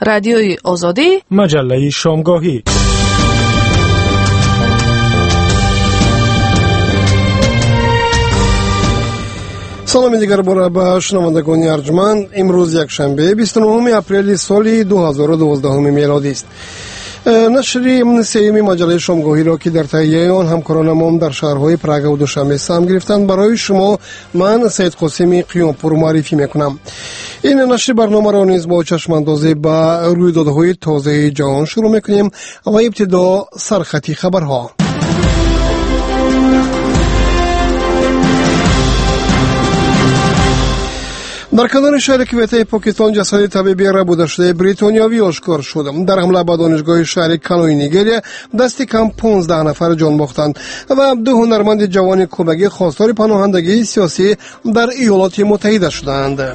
رادیوی آزادی، مجله شامگاهی. سلام دیگر با شنوندگان ارجمند. امروز یک شنبه 29 اپریل سال 2012 میلادی است. نشر سیمی مجله شامگاهی را که در تهیه آن همکاران ما در شهرهای پراگ و دوشنبه سهم گرفتند برای شما من سید قاسمی قیامپور معرفی میکنم. این نشر برنامه را نیز با چشم اندازی به رویدادهای تازه جهان شروع میکنیم و ابتدا سرخطی خبرها. در کنار شهر کویته پاکستان جسد طبیبی ربوده شده بریتانیایی آشکار شد. در حمله به دانشگاه شهر کانوی نیگریا دست کم 15 نفر جان باختند و دو هنرمند جوان کوبگی خواستار پناهندگی سیاسی در ایالات متحده شدند.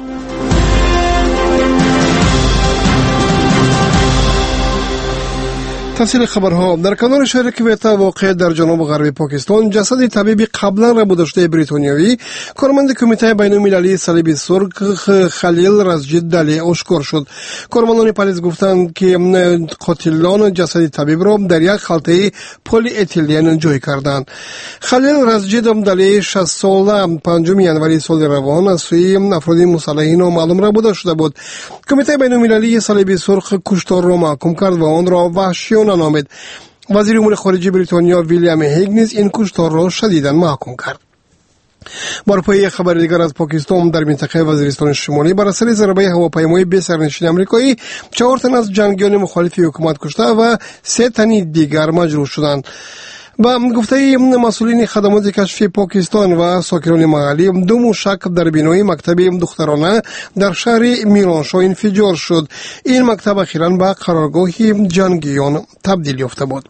تفصیل خبرها. در کنار شهر کویته واقع در جنوب غربی پاکستان جسد طبیبی قبلا ربوده شده بریتانیایی کارمند کمیته بین‌المللی صلیب سرخ خلیل رزجید دلی آشکار شد. کارمندان پلیس گفتند که قاتلان جسد طبیب را در یک خلطه پلی اتیلین جای کردند. خلیل رزجید دلی 60 ساله 5 ینوری سال روان از سوی افراد مسلحین نامعلوم ربوده شده بود. کمیته بین‌المللی صلیب سرخ کشتار را محکوم کرد و آن را وحشیانه نامید. وزیر امور خارجه بریتانیا ویلیام هیگ نیز این کشتار را شدیداً محکوم کرد. بر پایه خبر دیگر از پاکستان، در منطقه وزیرستان شمالی بر اثر ضربه هواپیمای بی سرنشین آمریکایی 4 تن از جنگیان مخالف حکومت کشته و 3 تن دیگر مجروح شدند. با گفته مسئولین خدمات کشفی پاکستان و ساکنان محلی، 2 موشک در بینای مکتب دخترانه در شهر میرانشاه انفجار شد. این مکتب اخیراً به قرارگاه جنگیان تبدیل یافته بود.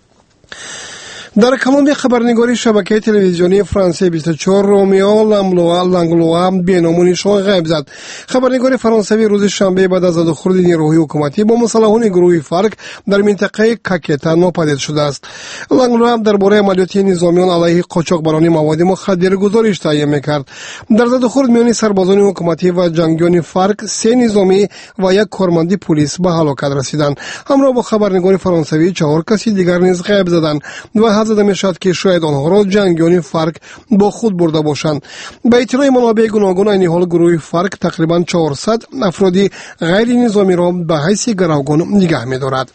در کلمه خبرنگاری شبکه تلویزیونی فرانسه 24 رومیو لانگلوا بینامونی شو غیب زد. خبرنگار فرانسوی روز شنبه بعد از دخول نیروهای حکومتی با مسلحان گروه فارک در منطقه کاکتا ناپدید شده است. لانگلوا درباره عملیات نظامیان علیه قاچاقبران مواد مخدر گزارش تهیه می‌کرد. در دخول میان سربازان حکومتی و جنگیان فارک 3 نظامی و 1 کارمند پلیس به هلاکت رسیدند. همراه با خبرنگار فرانسوی 4 کسی دیگر نیز غیب زدند و زده می شد که شاید آنها را جنگیان فارک با خود برده باشند. به اطلاع منابع گوناگون این حال گروه فارک تقریبا 400 افرادی غیر نظامی را به حیث گروگان نگه می دارد.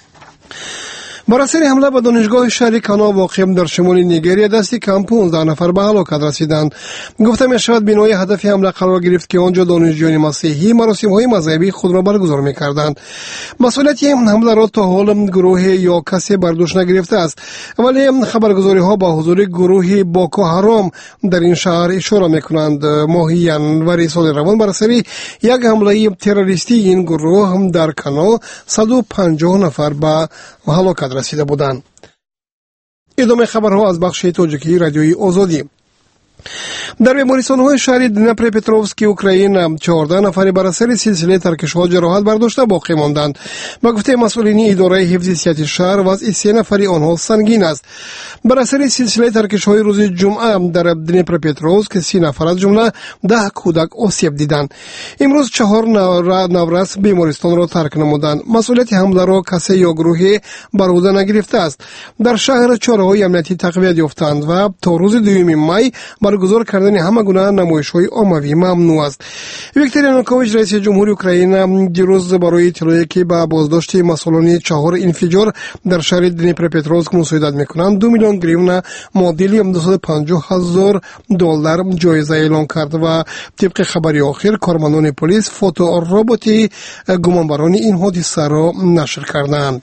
بر اثر حمله به دانشگاه شهر کانا واقع در شمال نیگریا دست کم 15 نفر به هلاکت رسیدند. گفته می شود بنای هدف حمله قرار گرفت که آنجا دانشجویان مسیحی مراسم‌های مذهبی خود را برگزار می‌کردند. مسئولیت این حمله را تا حال گروه یا کسی بر دوش نگرفته است، ولی خبرگزاری‌ها با حضور گروه باکو حرام در این شهر اشاره می‌کنند. ماه ینوری سال روان بر اثر یک حمله تروریستی این گروه در کانا 150 نفر به هلاکت رسیده بودند. ادامه خبرها از بخش تاجیکی رادیوی آزادی. در بیمارستان‌های شهر دنیپروپتروفسک اوکراین 14 نفر بر اثر سلسله ترکش‌ها جراحت برداشته باقی ماندند. با گفته مسئولین اداره حفظ صحت شهر وضع 3 نفر آنها سنگین است. بر اثر سلسله ترکش‌های روز جمعه در دنیپروپتروفسک 30 نفر از جمله 10 کودک آسیب دیدند. امروز 4 نورس بیمارستان را ترک نمودند. مسئولیت حمله را کسی یا گروهی بر عهده نگرفته است. در شهر چاره‌های امنیتی تقویت یافتند و تا روز 2 می برگزار کردن همه گونه نمایش‌های عمومی ممنوع است. ویکتور یانوکوویچ رئیس جمهوری اوکراین دیروز برای اطلاعی که به بازداشت مسئولان 4 انفجار در شهر دنیپروپتروفسک مساعدت می‌کنند 2 میلیون گریون معادل $250,000 جایزه اعلام کرد و طبق خبری آخر کارمندان پلیس فوتو ربات گمانبران این حادثه را نشر کردند.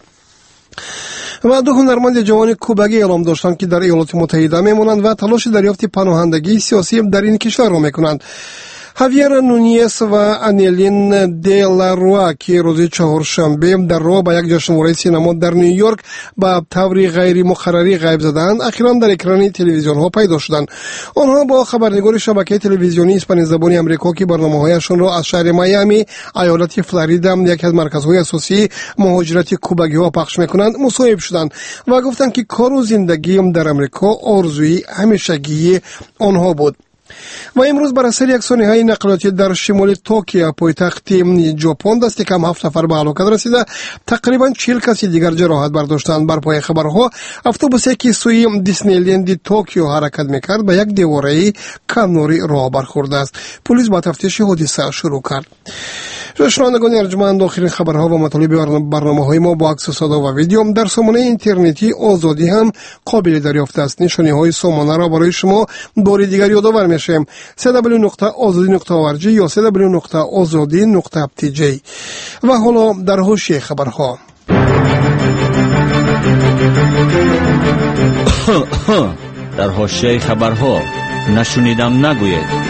و 2 هنرمند جوان کوبگی اعلام داشتند که در ایالات متحده میمونند و تلاش دریافت پناهندگی سیاسی در این کشور را میکنند. هاویر نونیس و انیلین دیلاروا که روز چهارشنبه در راه به یک جشنواره سینما در نیویورک با طور غیر مقرری غیب زدند، اخیراً در اکران تلویزیون ها پیدا شدند. آنها با خبرنگار شبکه تلویزیونی اسپانیایی زبان آمریکا که برنامه‌هایشان را از شهر میامی، ایالت فلوریدا، یکی از مرکزهای اساسی مهاجرت کوبگی ها پخش میکنند، مصاحبه شدند و گفتند که کار و زندگی در آمریکا آرزوی همیشگی آنها بود. و امروز بر اثر یک سانحه نقلیاتی در شمال توکیو پایتخت ژاپن دست کم 7 نفر به هلاکت رسیده، تقریبا 40 کسی دیگر جراحت برداشتند. بر پای خبرها افاتوبوسی که سوی دیسنیلند توکیو حرکت میکرد به یک دیواره کم نوری راه برخورده است. پلیس با تفتیش حادثه شروع کرد. شنوندگان ارجمند، آخرین خبرها و مطالب برنامه‌های ما با عکس و صدا و ویدیو در سامانه اینترنتی آزادی هم قابل دریافت است. نشانی‌های سامانه را برای شما بار دیگر یادآور می‌شیم: www.azadi.org یا www.azadi.tj. و حالا در حاشیه خبرها. در حاشیه خبرها نشنیدم نگوید.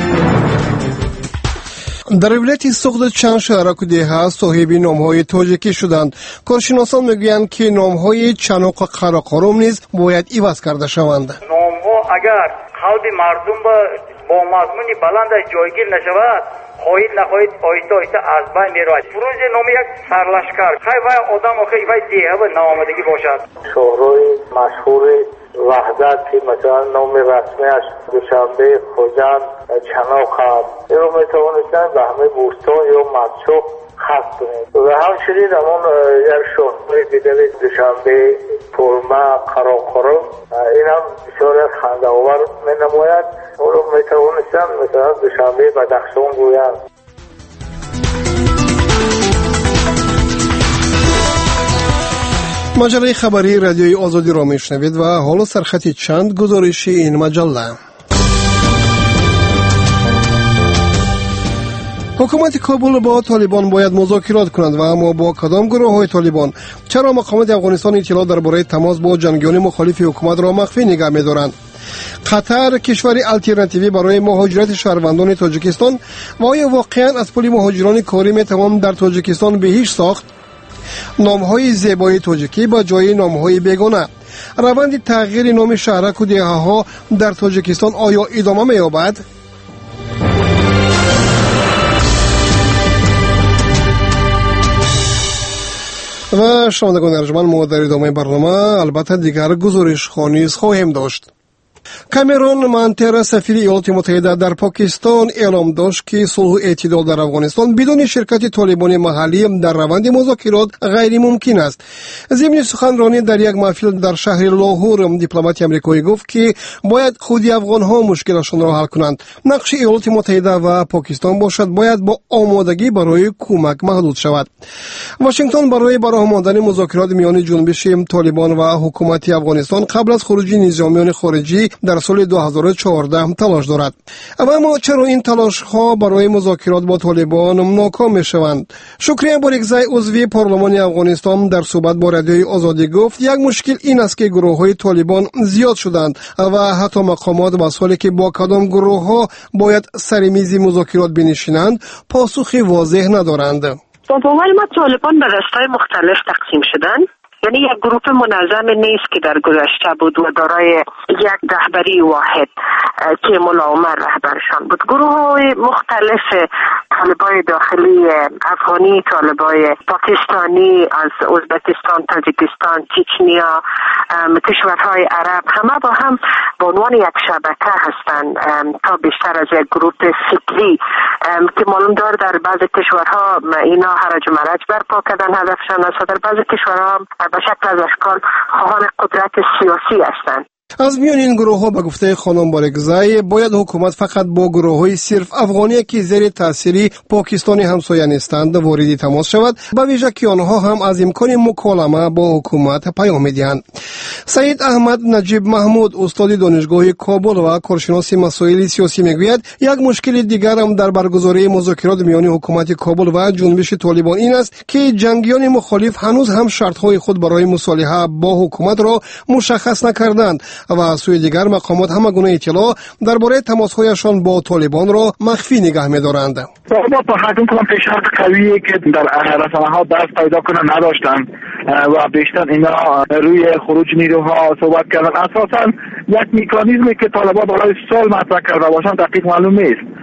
در ولایت سوخت چند شهر کودها صاحب نام‌های تاجیکی شدند. کارشناسان میگویند که نام‌های چنوق و قراقرم نیز باید عوض کرده شوند. نام‌ها اگر قلب مردم با مضمون بلند جایگیر نشود، خواهید نخواهید آیسته آیسته از بین می‌رود. فروز نام یک سرلشکر خیلی آدم خیلی دیگه به نامادگی باشد. شهرهای مشهور وحدت که مثلا نام رسمیش دوشنبه، خوجند، چناق هست، این رو میتوانستن به همه بوستان یا مدشوق خط کنید. و همچنین همون یک شهرهای دیگر دوشنبه، ترمه، قراقرم، این هم بسیار خنده آور می نماید. اون رو میتوانستن مثلا دوشنبه بدخشان گویند. مجله خبری رادیوی آزادی را میشنوید و حالا سرخط چند گزارش این مجله. حکومت کابل با طالبان باید مذاکرات کند و اما با کدام گروه‌های طالبان؟ چرا مقامات افغانستان اطلاع درباره تماس با جنگیان مخالف حکومت را مخفی نگه می‌دارند؟ قطر کشوری الटरनेटिوی برای مهاجرت شهروندان تاجیکستان و آیا واقعاً از پول مهاجران کاری میتوان در تاجیکستان بهیش ساخت؟ نام‌های زیبای تاجیکی با جای نام‌های بیگانه. روند تغییر نام شهرک و دهه‌ها در تاجیکستان آیا ادامه می‌یابد؟ و شنوندگان ارجمند، ما در ادامه برنامه البته دیگر گزارش خانیز خواهیم داشت. کامرون مانتر سفیر ایالات متحده در پاکستان اعلام داشت که صلح و اعتدال در افغانستان بدون شرکت طالبان محلی در روند مذاکرات غیر ممکن است. ضمن سخنرانی در یک محفل در شهر لاهور، دیپلمات آمریکایی گفت که باید خودی افغان‌ها مشکلشان را حل کنند. نقش ایالات متحده و پاکستان باشد باید با آمادگی برای کمک محدود شود. واشنگتن برای براه ماندن مذاکرات میان جنبش طالبان و حکومت افغانستان قبل از خروج نظامیان خارجی در سال 2014 تلاش دارد. اما چرا این تلاش ها برای مذاکرات با طالبان ناکام می شوند؟ شکریه بارگزای عضوی پارلمان افغانستان در صحبت با رادیوی آزادی گفت یک مشکل این است که گروه های طالبان زیاد شدند و حتی مقامات با سوالی که با کدام گروه ها باید سر میز مذاکرات بنشینند پاسخی واضح ندارند. با باور ما طالبان به دسته‌های مختلف تقسیم شدند. یعنی یک گروه منظم نیست که در گذشته بود و دارای یک رهبری واحد که ملا عمر رهبرشان بود. گروه‌های مختلف، طالبای داخلی افغانی، طالبای پاکستانی از ازبکستان، تاجیکستان، چچنیا، کشورهای عرب، همه با هم به عنوان یک شبکه هستند تا بیشتر از یک گروه فکری که معلوم دار در بعضی کشورها اینا هرج و مرج برپا کردن هدفشان است و در بعضی کشورها به شکل از اشکال خواهان قدرت سیاسی هستند. از میان این گروه ها به گفته خانم بارگزای باید حکومت فقط با گروه های صرف افغانی که زیر تأثیری پاکستانی همسایه نیستند وارد تماس شود، به ویژه که آنها هم از امکان مکالمه با حکومت پیام میدهند. سید احمد نجیب محمود، استاد دانشگاه کابل و کارشناس مسائل سیاسی میگوید یک مشکل دیگر هم در برگزاری مذاکرات میان حکومت کابل و جنبش طالبان این است که جنگیان مخالف هنوز هم شرطهای خود برای مصالحه با حکومت را مشخص نکردند و از سوی دیگر مقامات همه گونه اطلاع درباره تماس‌هایشان با طالبان را مخفی نگه می‌دارند. طالبان با حکم کنم پیشنهاد قویه که در رسانه‌ها دست پیدا کنن نداشتن و بیشتر اینا روی خروج نیروها صحبت کردن. اساساً یک مکانیزمی که طالبان برای سال مطرح کرده باشند دقیق معلوم نیست.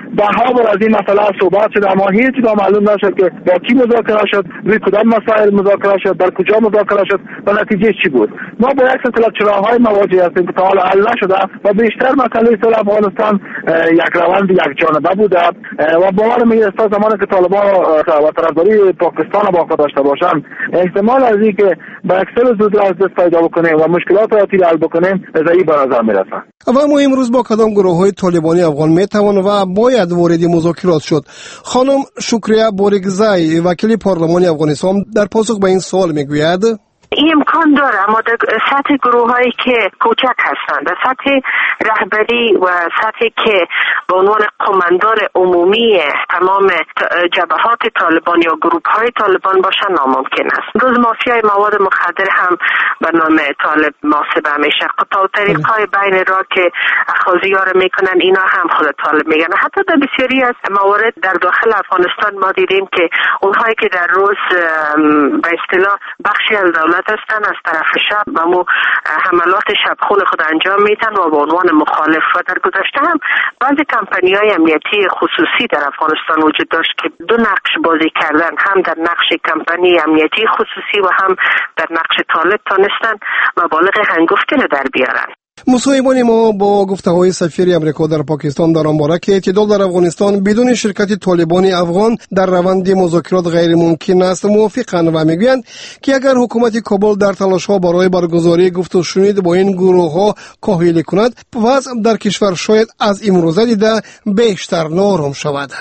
ها بار از این مسئله صحبت شد، اما هیچ جا معلوم نشد که با کی مذاکره شد، روی کدام مسائل مذاکره شد، در کجا مذاکره شد و نتیجه چی بود. ما با یک سلسله چراغ‌های مواجه هستیم که تا حالا حل نشده و بیشتر مسئله صلح افغانستان یک روند یک جانبه بوده و باور می‌گیرم زمانی که طالبان و طرفداری پاکستان با خود داشته باشند احتمال از این که با اکثر زود از دست پیدا بکنیم و مشکلات را حل بکنیم ضعیف به نظر می‌رسد. و ما امروز با کدام گروه‌های طالبانی افغان میتوان و باید وارد مذاکرات شد؟ خانم شکریه بورگزای وکیل پارلمان افغانستان در پاسخ به این سوال میگوید این امکان داره، اما در سطح گروه هایی که کوچک هستند، در سطح رهبری و سطحی که به عنوان قماندان عمومی تمام جبهات طالبان یا گروه های طالبان باشن ناممکن است. روز مافیای مواد مخدر هم به نام طالب محاسبه میشه. قطع طریق های بین را که اخاذی ها رو میکنن اینا هم خود طالب میگن. حتی در بسیاری از موارد در داخل افغانستان ما دیدیم که اونهایی که در روز به اصطلاح بخشی از دولت هستن از طرف شب و حملات شبخون خود انجام میدن و به عنوان مخالف. و در گذشته هم بعضی کمپانی‌های امنیتی خصوصی در افغانستان وجود داشت که دو نقش بازی کردن، هم در نقش کمپانی امنیتی خصوصی و هم در نقش طالب تانستن مبالغ هنگفتی رو در بیارن. مصاحبان ما با گفته‌های سفیر امریکا در پاکستان در آن باره که اعتدال در افغانستان بدون شرکت طالبان افغان در روند مذاکرات غیر ممکن است موافقند و میگویند که اگر حکومت کابل در تلاش‌ها برای برگزاری گفت و شنود با این گروه‌ها کاهلی کند وضع در کشور شاید از امروزه دیده بیشتر نارم شود.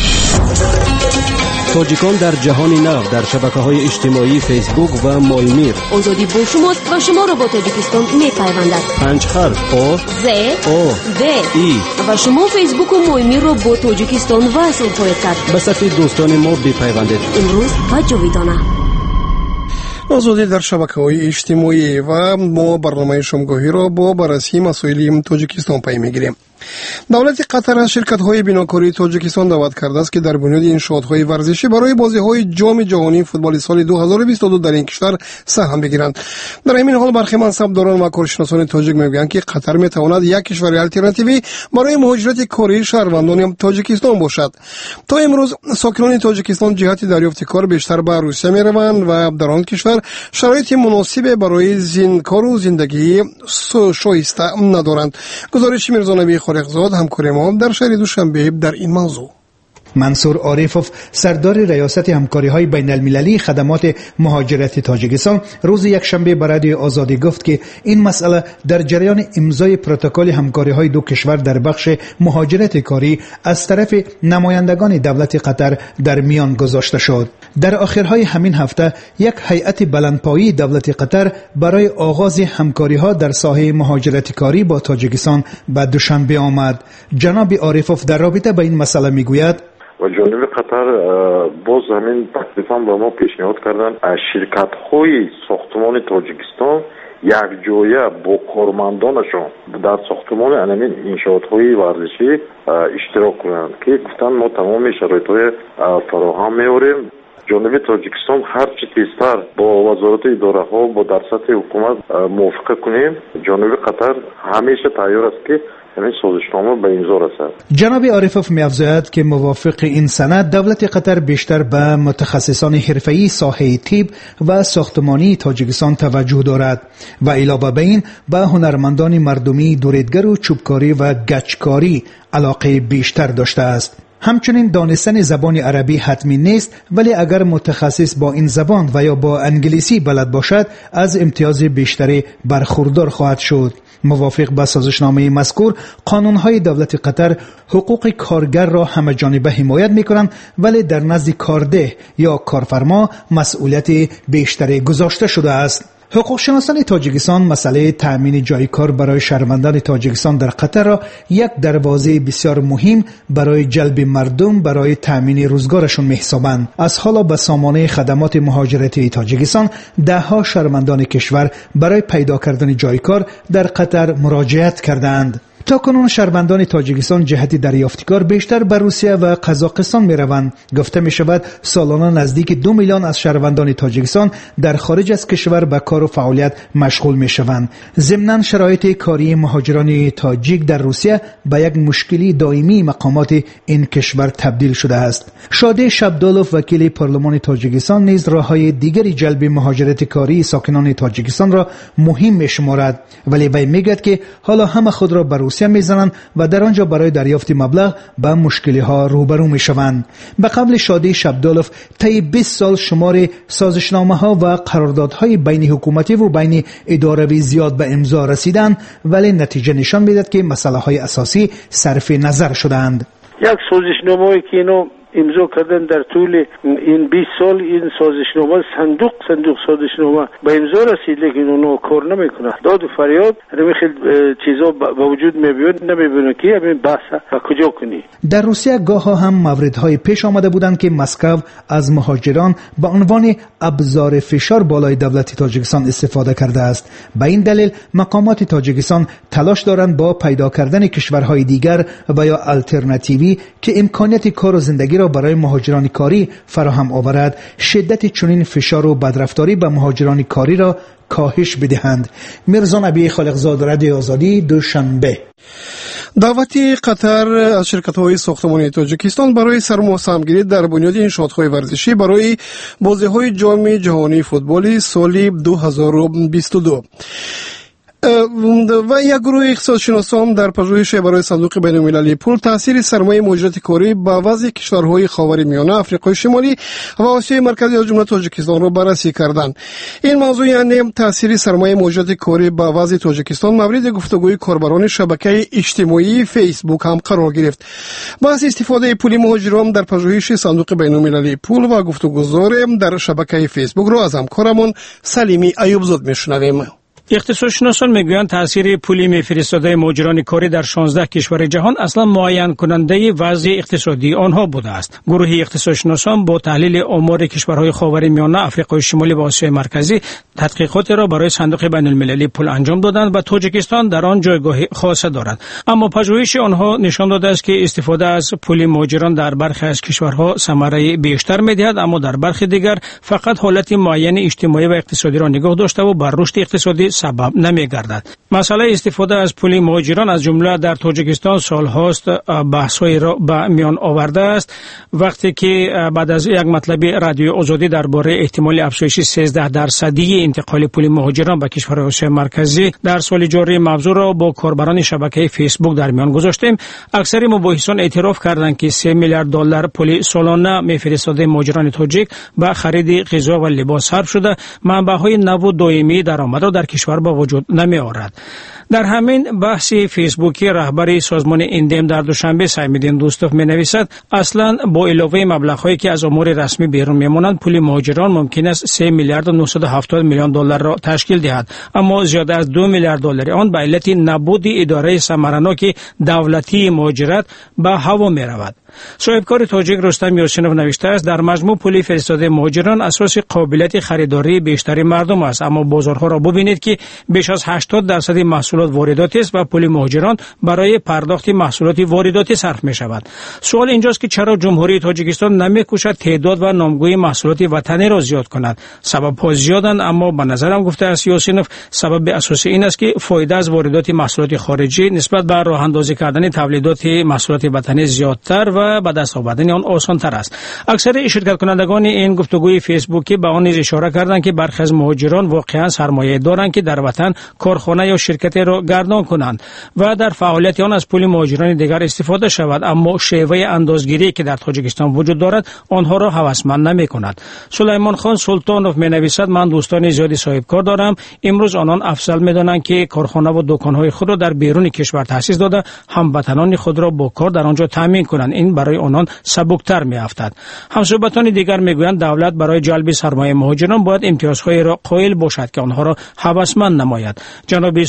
تاجیکان در جهان نو در شبکه‌های اجتماعی فیسبوک و مایمیر. آزادی با شماست و شما را با تاجیکستان می‌پیوندد. 5 حرف آ ز او د ای و شما فیسبوک و مایمیر را با تاجیکستان وصل خواهید کرد. به صفحه دوستان ما بپیوندید. امروز و جاویدانه. آزادی در شبکه‌های اجتماعی و ما برنامه شامگاهی را با بررسی مسائل تاجیکستان پی می‌گیریم. دولت قطر از شرکت‌های بیناکاری تاجیکستان دعوت کرده است که در بنیاد انشاءات‌های ورزشی برای بازی‌های جام جهانی فوتبال سال 2022 در این کشور سهم بگیرند. در همین حال برخی منصبداران و کارشناسان تاجیک می‌گویند که قطر می‌تواند یک کشور آلترناتیوی برای مهاجرت کاری شهروندان تاجیکستان باشد. تا امروز ساکنان تاجیکستان جهت دریافت کار بیشتر به روسیه می‌روند و در آن کشور شرایط مناسب برای کار و زندگی شایسته ندارند. گزارش میرزا نبی خالقزاد همکار ما در شهر دوشنبه در این موضوع. منصور عارفوف سردار ریاست همکاری‌های بین‌المللی خدمات مهاجرت تاجیکستان روز یکشنبه به رادیو آزادی گفت که این مسئله در جریان امضای پروتکل همکاری‌های دو کشور در بخش مهاجرت کاری از طرف نمایندگان دولت قطر در میان گذاشته شد. در آخرهای همین هفته یک هیئت بلندپایه‌ای دولت قطر برای آغاز همکاری‌ها در ساحه مهاجرت کاری با تاجیکستان به دوشنبه آمد. جناب عارفوف در رابطه با این مسئله میگوید و جانب قطر باز همین تکلیفاً به ما پیشنهاد کردن شرکت‌های ساختمان تاجیکستان یک جایه با کارمندانشون در ساختمان همین انشاءات‌های ورزشی اشتراک کنند که گفتن ما تمام شرایط‌های فراهم می‌آوریم. جانب تاجیکستان هر چی تیزتر با وزارت اداره‌ها با در سطح حکومت موافقه کنیم. جانب قطر همیشه تیار است که همین سازشنامه به امضا رسد. جناب عارفوف می‌افزاید که موافق این سند دولت قطر بیشتر به متخصصان حرفه‌ای ساحه طب و ساختمانی تاجیکستان توجه دارد و علاوه بر این به هنرمندان مردمی دوریدگر و چوبکاری و گچکاری علاقه بیشتر داشته است. همچنین دانستن زبان عربی حتمی نیست، ولی اگر متخصص با این زبان و یا با انگلیسی بلد باشد از امتیاز بیشتری برخوردار خواهد شد. موافق با سازشنامه مذکور قانون‌های دولت قطر حقوق کارگر را همه‌جانبه حمایت می‌کنند، ولی در نزد کارده یا کارفرما مسئولیت بیشتری گذاشته شده است. حقوق شناسان تاجیکستان مسئله تأمین جای کار برای شهروندان تاجیکستان در قطر را یک دروازه بسیار مهم برای جلب مردم برای تأمین روزگارشون می‌حسابند. از حالا به سامانه خدمات مهاجرتی تاجیکستان ده‌ها شهروندان کشور برای پیدا کردن جای کار در قطر مراجعت کردند. تاکنون شهروندان تاجیکستان جهت دریافت کار بیشتر به روسیه و قزاقستان می روند. گفته می شود سالانه نزدیک 2 میلیون از شهروندان تاجیکستان در خارج از کشور به کار و فعالیت مشغول می شوند. ضمناً شرایط کاری مهاجران تاجیک در روسیه به یک مشکلی دائمی مقامات این کشور تبدیل شده است. شادی شبدالوف وکیل پارلمان تاجیکستان نیز راههای دیگری جلب مهاجرت کاری ساکنان تاجیکستان را مهم می شمارد، ولی وی میگوید که حالا همه خود را به روسیه میزنند و در آنجا برای دریافت مبلغ به مشکلی ها روبرو میشوند. به قبل شادی شبدالوف طی 20 سال شمار سازشنامه ها و قراردادهای بین حکومتی و بین اداروی زیاد به امضا رسیدند، ولی نتیجه نشان میدهد که مسئله های اساسی صرف نظر شدند. یک سازشنامه‌ای که اینو امضا کردن در طول این 20 سال، این سازشنامه صندوق سازشنامه به امضا رسید، لیکن اونو کار نمیکنه. داد و فریاد همین خیلی چیزا به وجود میاد، نمیبینه که همین بحث و کجا کنی. در روسیه گاه هم موردهای پیش آمده بودند که مسکو از مهاجران به عنوان ابزار فشار بالای دولت تاجیکستان استفاده کرده است. به این دلیل مقامات تاجیکستان تلاش دارند با پیدا کردن کشورهای دیگر و یا آلترناتیوی که امکانیت کار و زندگی را برای مهاجران کاری فراهم آورد، شدت چنین فشار و بدرفتاری به مهاجران کاری را کاهش بدهند. میرزا نبی خالقزاد، رادیو آزادی، دوشنبه. دعوت قطر از شرکت‌های ساختمانی تاجیکستان برای سرمایه‌گذاری در بنیاد انشاءات‌های ورزشی برای بازی‌های جام جهانی فوتبال سال 2022 و یک گروه اقتصادشناسان در پژوهش برای صندوق بین‌المللی پول تاثیر سرمایه مهاجرت کاری به وضع کشورهای خاورمیانه، آفریقای شمالی و آسیای مرکزی از جمله تاجیکستان را بررسی کردند. این موضوع یعنی تاثیر سرمایه مهاجرت کاری به وضع تاجیکستان مورد گفتگوی کاربران شبکه اجتماعی فیسبوک هم قرار گرفت. بحث استفاده پول مهاجران در پژوهش صندوق بین‌المللی پول و گفتگوزار در شبکه فیسبوک را از همکارمون سلیمی ایوبزاد میشنویم. اقتصادشناسان میگویند تاثیر پول میفرستاده مهاجران کاری در 16 کشور جهان اصلا معین کننده وضع اقتصادی آنها بوده است. گروه اقتصادشناسان با تحلیل آمار کشورهای خاورمیانه، آفریقای شمالی و آسیای مرکزی تحقیقات را برای صندوق بین‌المللی پول انجام دادند و تاجیکستان در آن جایگاه خاص دارد. اما پژوهش آنها نشان داده است که استفاده از پول مهاجران در برخی از کشورها ثمره بیشتر می‌دهد، اما در برخی دیگر فقط حالت معین اجتماعی و اقتصادی را نگاه داشته و بر رشد اقتصادی سبب نمی‌گردد. مسئله استفاده از پول مهاجران از جمله در تاجیکستان سال‌هاست بحث‌هایی را به میان آورده است. وقتی که بعد از یک مطلب رادیو آزادی درباره احتمال افزایش 13% انتقال پول مهاجران به کشورهای آسیای مرکزی در سال جاری موضوع را با کاربران شبکه فیسبوک در میان گذاشتیم، اکثر مباحثان اعتراف کردند که 3 میلیارد دلار پول سالانه میفرستاده مهاجران تاجیک به خرید غذا و لباس صرف شده، منبع‌های نو و دائمی درآمد را در کشور با وجود نمی آورد. در همین بحث فیسبوکی رهبر سازمان ایندم در دوشنبه سعیدالدین دوستوف می نویسد اصلا با علاوه مبلغ‌هایی که از امور رسمی بیرون میمانند پول مهاجران ممکن است 3 میلیارد و 970 میلیون دلار را تشکیل دهد، اما زیاده از 2 میلیارد دلار آن به علت نبود اداره ثمرناک دولتی مهاجرت به هوا می رود. صاحبکار تاجیک رستم یاسینوف نوشته است در مجموع پول فرستاده مهاجران اساس قابلیت خریداری بیشتری مردم است، اما بازارها را ببینید که بیش از 80% محصولات وارداتی است و پول مهاجران برای پرداخت محصولات وارداتی صرف می شود. سوال اینجاست که چرا جمهوری تاجیکستان نمی‌کوشد تعداد و نامگوی محصولات وطنی را زیاد کند؟ سبب‌ها زیادند، اما به نظرم گفته است یاسینوف سبب اساسی این است که فایده از واردات محصولات خارجی نسبت به راه اندازی کردن تولیدات محصولات وطنی زیادتر و به دست آوردن آن آسان‌تر است. اکثر شرکت کنندگان این گفتگوی فیسبوکی به آن نیز اشاره کردند که برخی از مهاجران واقعا سرمایه دارند که در وطن کارخانه یا شرکت را گردان کنند و در فعالیت آن از پول مهاجران دیگر استفاده شود، اما شیوه اندازگیری که در تاجیکستان وجود دارد آنها را هوسمند نمی‌کند. سلیمان خان سلطانوف می‌نویسد من دوستان زیادی صاحبکار دارم، امروز آنان افضل می‌دانند که کارخانه و دکان‌های خود را در بیرون کشور تأسیس داده هموطنان خود را با کار در آنجا تامین کنند. این برای آنان سبکتر می‌افتد. همصحبتان دیگر می‌گویند دولت برای جلب سرمایه مهاجران باید امتیازهای را قائل باشد که آنها را هوسمند نماید. جناب سلطانوف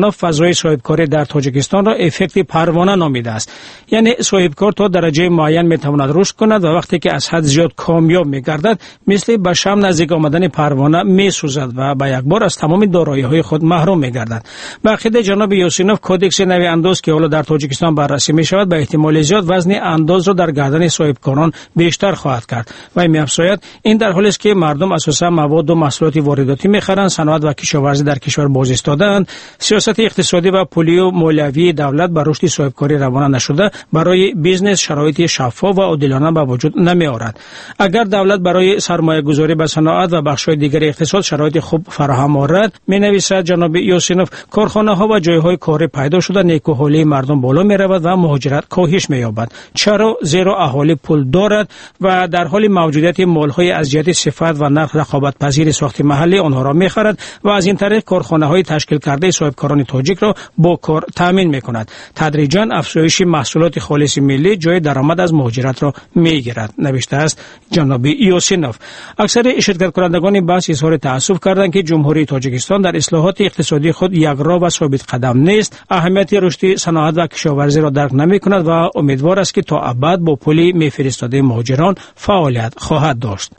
یوسینوف فضای صاحبکاری در تاجیکستان را افکت پروانه نامیده است. یعنی صاحبکار تا درجه معین میتواند رشد کند و وقتی که از حد زیاد کامیاب میگردد مثل به شم نزدیک آمدن پروانه میسوزد و به یک بار از تمام دارایی‌های خود محروم میگردد. به عقیده جناب یوسینوف کدکس نوی انداز که حالا در تاجیکستان بررسی میشود به احتمال زیاد وزن انداز را در گردن صاحبکاران بیشتر خواهد کرد و می‌افزاید این در حالی است که مردم اساسا مواد و محصولات وارداتی می‌خرند، صنعت و کشاورزی در کشور باز ایستاده‌اند، سیاست اقتصادی و پولی و مالیوی دولت بر رشد صاحبکاری روانه نشده برای بیزنس شرایط شفاف و عادلانه به وجود نمی‌آورد. اگر دولت برای سرمایه‌گذاری به صنعت و بخش‌های دیگر اقتصاد شرایط خوب فراهم آورد، می‌نویسد جناب یوسینوف، کارخانه‌ها و جای‌های کاری پیدا شده، نیکوحالی مردم بالا می‌رود و مهاجرت کاهش می‌یابد. چرا؟ زیرا اهالی پول دارد و در حال موجودیت مال‌های از جهت صفت و نرخ رقابت‌پذیر ساخت محلی آنها را می‌خرد و از این طریق کارخانه‌های تشکیل کرده صاحبکاران تاجیک را با کار تامین می‌کند. تدریجاً افزایش محصولات خالص ملی جای درآمد از مهاجرت را می‌گیرد، نوشته است جناب یوسینوف. اکثر شرکت کنندگان بحث اظهار تأسف کردند که جمهوری تاجیکستان در اصلاحات اقتصادی خود یکراه و ثابت قدم نیست، اهمیت رشد صنعت و کشاورزی را درک نمی‌کند و امیدوار است که تا ابد با پول میفرستاده مهاجران فعالیت خواهد داشت.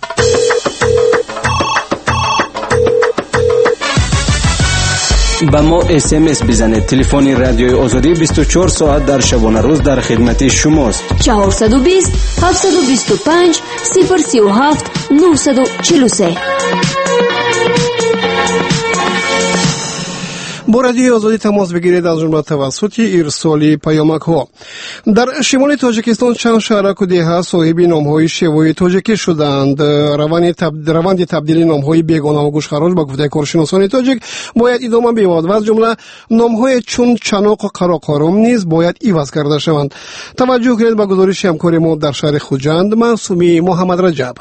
با ما SMS بزنید. تلفن رادیوی آزادی 24 ساعت در شبانه روز در خدمت شماست. 420 725 037 943. با رادیوی آزادی تماس بگیرید از جمله توسط ارسال پیامک ها. در شمال تاجیکستان چند شهرک و دهه صاحب نام‌های شیوای تاجیکی شدند. روند تبدیل نام‌های بیگانه و گوشخراش با گفته کارشناسان تاجیک باید ادامه بیابد و از جمله نام‌های چون چناق و قراقارم نیز باید عوض کرده شوند. توجه کنید به گزارش همکار ما در شهر خوجند معصومی محمد رجب.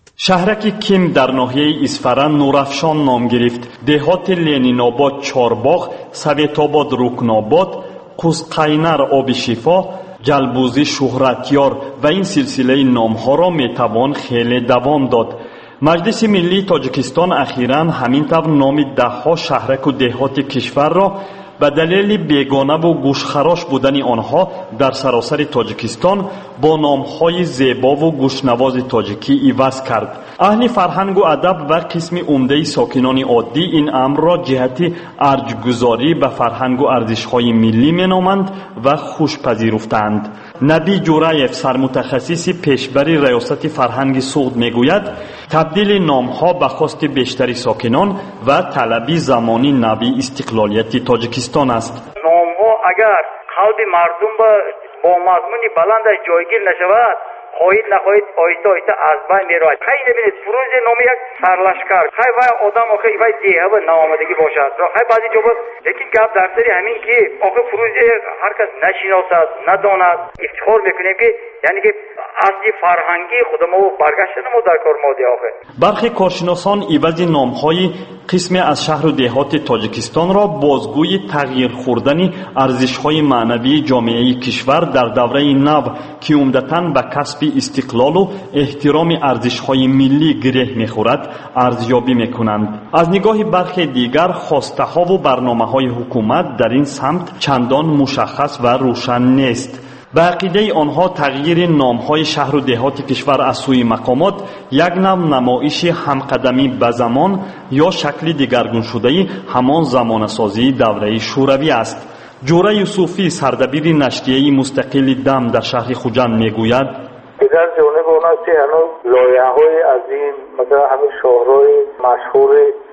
شهرک کیم در ناحیه اصفهان نورافشان نام گرفت. دهات لنین‌آباد چارباغ، سویت‌آباد رکن‌آباد، قوزقینر آب شفا، جلبوزی شهرتیار و این سلسله نام‌ها را میتوان خیلی دوام داد. مجلس ملی تاجیکستان اخیراً همین طور نام ده‌ها شهرک و دهات کشور را به دلیل بیگانه و گوشخراش بودن آنها در سراسر تاجیکستان با نام‌های زیبا و گوشنواز تاجیکی عوض کرد. اهل فرهنگ و ادب و قسم عمده ساکنان عادی این امر را جهت ارجگذاری به فرهنگ و ارزش‌های ملی مینامند و خوش پذیرفتند. نبی جورایف سرمتخصص پیشبر ریاست فرهنگ سوخت میگوید تبدیل نام‌ها به خواست بیشتر ساکنان و طلب زمانی نبی استقلالیت تاجیکستان است. نام‌ها اگر قلب مردم با مضمون بلند جایگیر نشود، خواهید نخواهید آیسته آیسته از بین میرود. خیلی ببینید فروز نام یک سرلشکر خیلی وای آدم آخه وای دیه و نامدگی باشد. خیلی بعضی جواب لیکن گپ در سری همین که آخه فروز هر کس نشناسد نداند افتخار میکنیم که یعنی که اصلی فرهنگی خودمو برگشتن ما در کار ماده آخه. برخی کارشناسان عوض نام‌های قسم از شهر و دهات تاجیکستان را بازگوی تغییر خوردن ارزش‌های معنوی جامعه کشور در دوره نو که عمدتاً به کسب استقلال و احترام ارزش‌های ملی گره می‌خورد ارزیابی می‌کنند. از نگاه برخی دیگر خواسته‌ها و برنامه‌های حکومت در این سمت چندان مشخص و روشن نیست. به عقیده آنها تغییر نام‌های شهر و دهات کشور از سوی مقامات یک نوع نمایش همقدمی به زمان یا شکل دیگرگون شده همان زمانه‌سازی دوره شوروی است. جوره یوسفی سردبیر نشریه مستقل دم در شهر خوجند میگوید دیگر جانب اون است که هنوز لایحه‌های از این مثلا همین شهرهای مشهور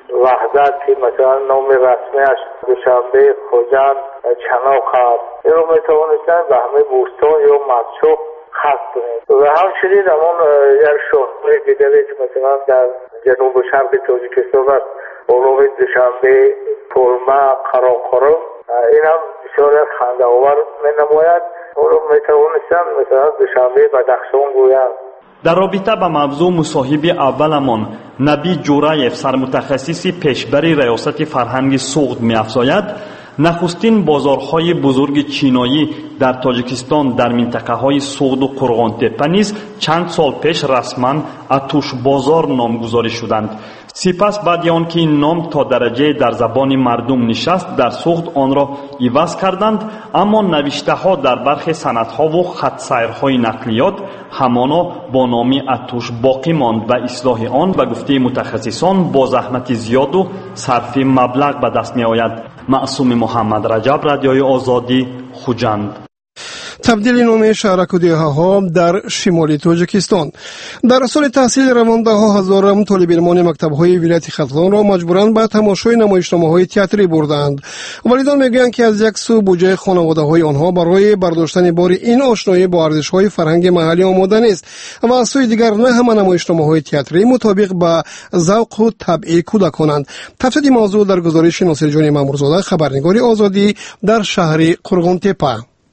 وحدت که مثلا نام رسمیش دوشنبه خوجند چناق هست این رو میتوانستن به همه بوستان یا مدشوق خاص کنید و همچنین همون یک شهرهای دیگری که مثلا در جنوب و شرق تاجیکستان است اولوی دوشنبه پرمه قراقرم این هم بسیار از خنده‌آور می‌نماید اون رو میتوانستن مثلا دوشنبه بدخشان گویند. در رابطه به موضوع مصاحب اولمان نبی جورایف سرمتخصص پیشبر ریاست فرهنگ سوخت می‌افزاید نخستین بازارهای بزرگ چینایی در تاجیکستان در منطقه‌های سوخت و قرغان‌تپه نیز چند سال پیش رسما اتوش بازار نامگذاری شدند. سپس بعد آن که این نام تا درجه در زبان مردم نشست در سوخت آن را عوض کردند، اما نوشته ها در برخی سندها و خط سیرهای نقلیات همانا با نام اتوش باقی ماند و اصلاح آن به گفته متخصصان با زحمت زیاد و صرف مبلغ به دست می آید. معصوم محمد رجب، رادیوی آزادی، خوجند. تبدیل نام شهرک و دیهه‌ها در شمال تاجیکستان. در سال تحصیل روان ده‌ها هزارم طالب علمان مکتب‌های ولایت خزان را مجبوراً به تماشای نمایشنامه‌های تئاتری بردند. والدان می‌گویند که از یک سو بودجه خانواده‌های آنها برای برداشتن بار این آشنایی با ارزش‌های فرهنگ محلی آماده نیست و از سوی دیگر نه همه نمایشنامه‌های تئاتری مطابق با ذوق و طبع کودکانند. تفصیل موضوع در گزارش ناصر جان مامورزاده، خبرنگار آزادی در شهر قرغن‌تپه.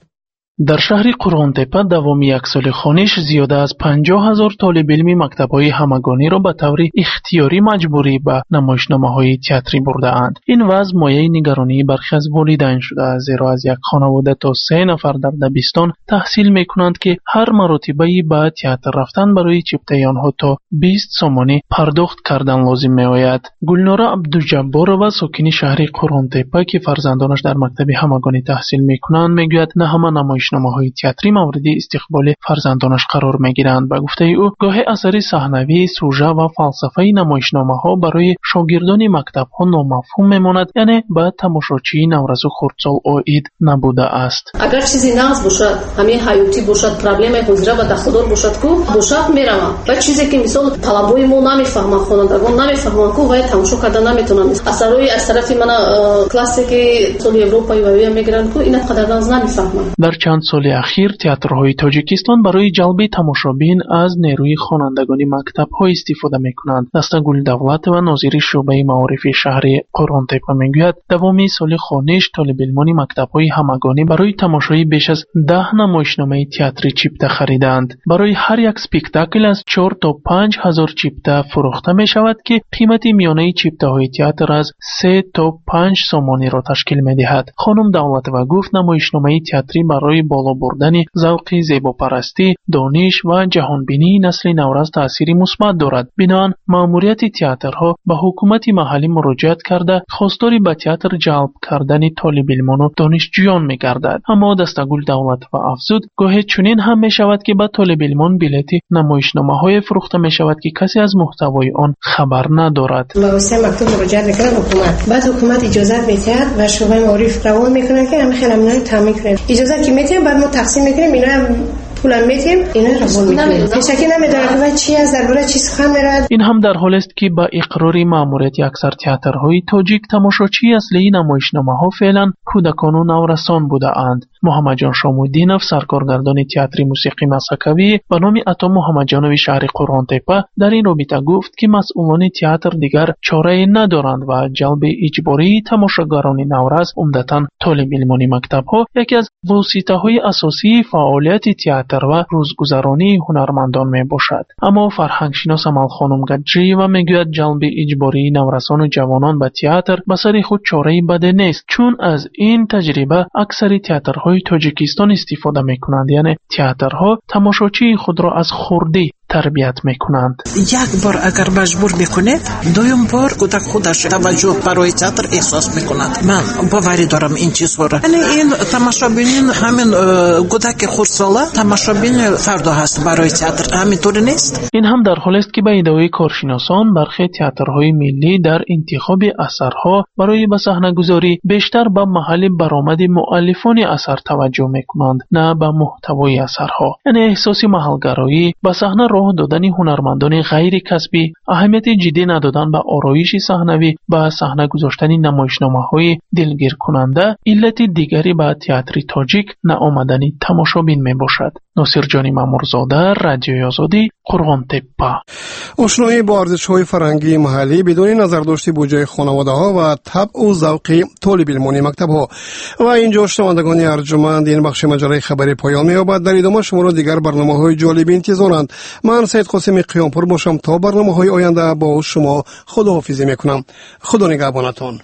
در شهر قرغن‌تپه دوام یک سال خوانش زیاده از 50,000 طالب علم مکتب‌های همگانی را به طور اختیاری مجبوری به نمایشنامه‌های تئاتری برده‌اند. این وضع مایه نگرانی برخی از والدین شده است، زیرا از یک خانواده تا 3 نفر در دبستان تحصیل می‌کنند که هر مرتبه به تئاتر رفتن برای چپته آنها تا 20 سومانی پرداخت کردن لازم می‌آید. گلنورا عبدالجبار و ساکن شهر قرغن‌تپه که فرزندانش در مکتب همگانی تحصیل می‌کنند می‌گوید نه همه نمایشنامه‌های تئاتری مورد استقبال فرزندانش قرار می‌گیرند. به گفته او گاهی اثر صحنوی، سوژه و فلسفه نمایشنامه‌ها برای شاگردان مکتب‌ها نامفهوم می‌ماند، یعنی به تماشاچی نوروز و خردسال عاید نبوده است. اگر چیزی نقص باشد، همین حیاتی باشد، پرابلم حاضر و دخلدار باشد کو باشد میروم. و چیزی که مثال طلبای ما نمی‌فهمند، خوانندگان نمی‌فهمند کو و تماشا کردن نمی‌تونند. اثرای از طرف من کلاسیکی سال اروپایی و میگیرند کو اینا قدردان نمی‌فهمند. در چند سال اخیر تئاترهای تاجیکستان برای جلب تماشابین از نیروی خوانندگان مکتب‌ها استفاده می‌کنند. دسته گل دولت و ناظر شعبه معارف شهر قرغن‌تپه می‌گوید دوام سال خوانش طالب علمان مکتب‌های همگانی برای تماشای بیش از 10 نمایشنامه تئاتری چپته خریدند. برای هر یک اسپکتاکل از 4 تا 5,000 چپته فروخته می‌شود که قیمت میانه چپته‌های تئاتر از 3 تا 5 سومانی را تشکیل می‌دهد. خانم دولت و گفت نمایشنامه تئاتری برای بالا بردن ذوق زیباپرستی، دانش و جهانبینی نسل نوروز تأثیری مثبت دارد. بنابراین مأموریت تئاترها به حکومت محلی مراجعت کرده خواستار به تئاتر جلب کردن طالب علمان و دانشجویان می‌گردد. اما دستگل دولت و افزود گاهی چنین هم می‌شود که به طالب علمان بلیط نمایشنامه‌های فروخته می‌شود که کسی از محتوای آن خبر ندارد. واسه مکتب مراجعه می‌کنه حکومت، بعد حکومت اجازه می‌دهد و شعبه معارف روان می‌کنه که همین خیلی ممنون تامین کنه. اجازه که می‌دیم بعد ما تقسیم می‌کنیم، اینا هم پولم می‌دیم، اینا روان می‌کنیم. هیچکی نمی‌دونه که چی از درباره چی سخن می‌رود. این هم در حالی است که با اقرار مأموریت اکثر تئاترهای تاجیک تماشاچی اصلی نمایشنامه‌ها فعلا کودکان و نورسان بوده‌اند. محمد جان شامودینов سرکارگردان تئاتر موسیقی مسکوی به نام عطا محمد جانوی شهر قرغن‌تپه در این رابطه گفت که مسئولان تئاتر دیگر چاره‌ای ندارند و جلب اجباری تماشاگران نوروز عمدتاً طالب علمان مکتب‌ها یکی از واسطه‌های اساسی فعالیت تئاتر و روزگذرانی هنرمندان میباشد. اما فرهنگشناس امل خانم گجی و میگوید جلب اجباری نورسان و جوانان به تئاتر به سر خود چاره‌ای بده نیست، چون از این تجربه اکثر تئاترهای تاجیکستان استفاده میکنند، یعنی تئاترها تماشاچی خود را از خردی تربیت میکنند. یک بار اگر مجبور میکنه دوم بار کودک خودش توجه برای تئاتر احساس میکند. من باوری دارم این چیزها را. یعنی این تماشابینین همین کودک خردساله تماشابین فردا هست برای تئاتر، همینطور نیست. این هم در حالی است که به ادعای کارشناسان برخی تئاترهای ملی در انتخاب اثرها برای به صحنه‌گذاری بیشتر به محل برآمد مؤلفان اثر توجه میکنند، نه به محتوای اثرها. یعنی احساس محلگرایی به صحنه راه دادن هنرمندان غیر کسبی، اهمیت جدی ندادن به آرایش صحنوی، به صحنه گذاشتن نمایشنامه‌های دلگیر کننده علت دیگری به تئاتر تاجیک نآمدن تماشابین میباشد. ناصر جان مامورزاده، رادیوی آزادی، قرغن‌تپه. آشنایی با ارزش‌های فرهنگی محلی بدون نظرداشت بودجه خانواده‌ها و طبع و ذوق طالب علمان مکتب‌ها. و اینجا شنوندگان ارجمند این بخش مجله خبری پایان می‌یابد. در ادامه شما را دیگر برنامه‌های جالب انتظارند. من سید قاسم قیامپور باشم. تا برنامه‌های آینده با شما خداحافظی می‌کنم. خدا نگهبانتان.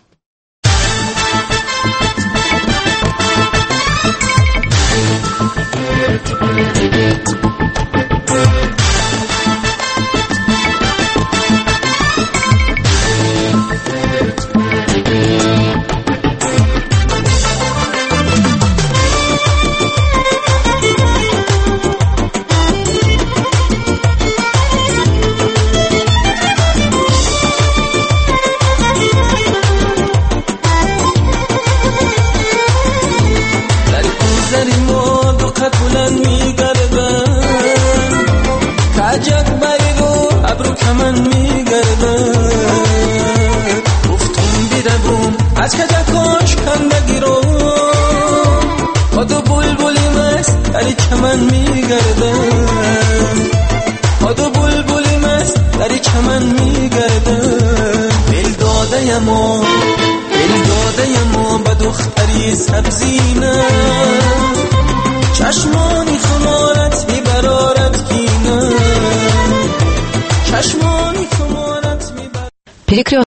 از کجاکش کندگی رو خودو بلبلی مست در چمن میگردم خودو بلبلی مست در چمن میگردم دل داده ما به دختری سبزینه چشمانی خمارت میبرارت کینه چشمانی خمارت میبرارت